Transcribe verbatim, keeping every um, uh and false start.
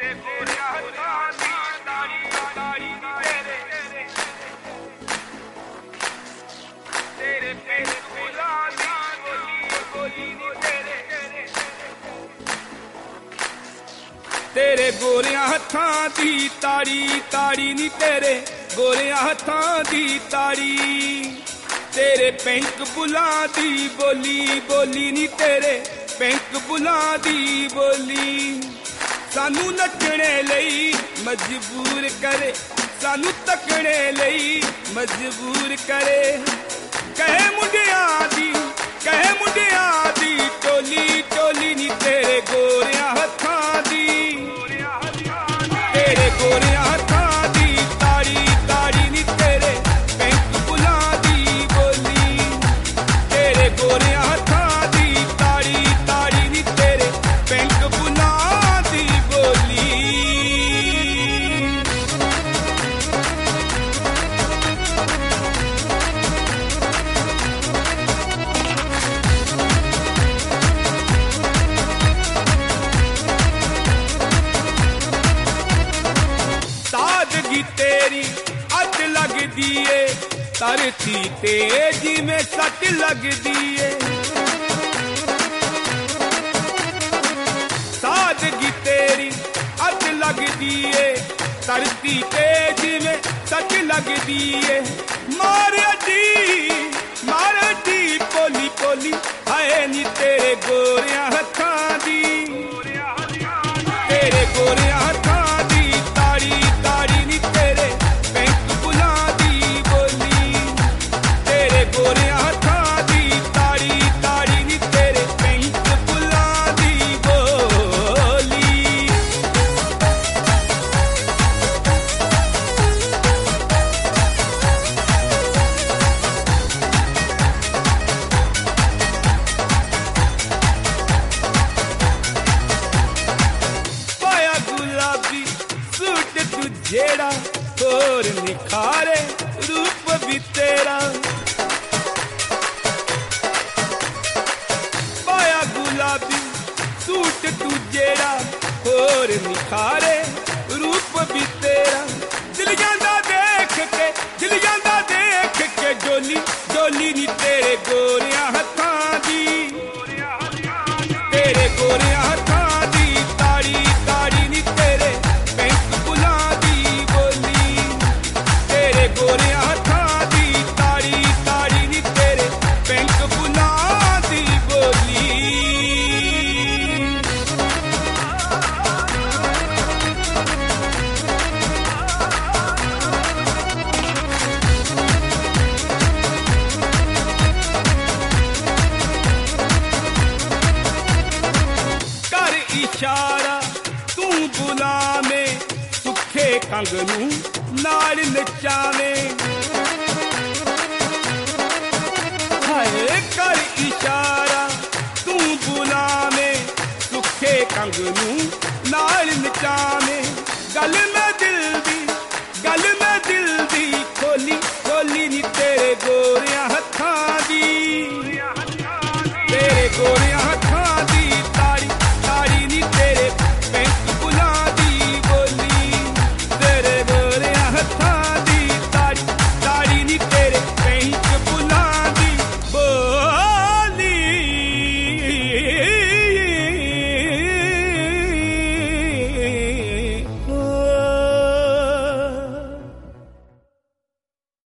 तेरे गोरियां हत्थां दी ताड़ी ताड़ी नी तेरे गोरियां हत्थां दी ताड़ी तेरे बैंक बुलां दी बोली बोली नी तेरे बैंक बुलां दी बोली सानू नचने लई मजबूर करे सानू तकने लई मजबूर करे कहे मुंडियां दी कहे मुंडियां दी टोली टोली नी तेरे गोरियां हत्थां दी तेरे गोरियां हत्थां दी ताड़ी ताड़ी नी तेरे बैंक बुलां दी बोली तेरे गोरियां हत्थां दी ताड़ी ताड़ी नी तेरे बैंक बुलां दी बोली तेरी अच लगदी है धरती ते जिवें सट लगदी है सादगी तेरी अच लगदी है धरती ते जिवें सट लगदी है मारिया जी मारे जी पोली पोली हाय नी तेरे गोरियां हत्थां दी तेरे गोरियां हत्थां दी ताड़ी ताड़ी नी तेरे बैंक बुलां दी बोली तेरे गोरियां हत्थां दी ताड़ी ताड़ी नी तेरे बैंक बुलां दी बोली पाया गुलाबी सूट तू जेड़ा होर निखारे रूप भी तेरा पाया गुलाबी सूट तू जेड़ा होर निखारे रूप भी तेरा दिल जांदा देख के दिल जांदा देख के डोली डोली नी तेरे गोरियां हत्थां दी तेरे गोरियां हत्थां दी ताड़ी ताड़ी नी तेरे बैंक बुलां दी बोली तेरे गोरियां हत्थां दी ताड़ी ताड़ी नी तेरे बैंक बुलां दी बोली कर इशारा तू बुलावे सुखे कंग नू नाल नचावे हाय कर इशारा तू बुलावे सुखे कंग नू नाल नचावे गल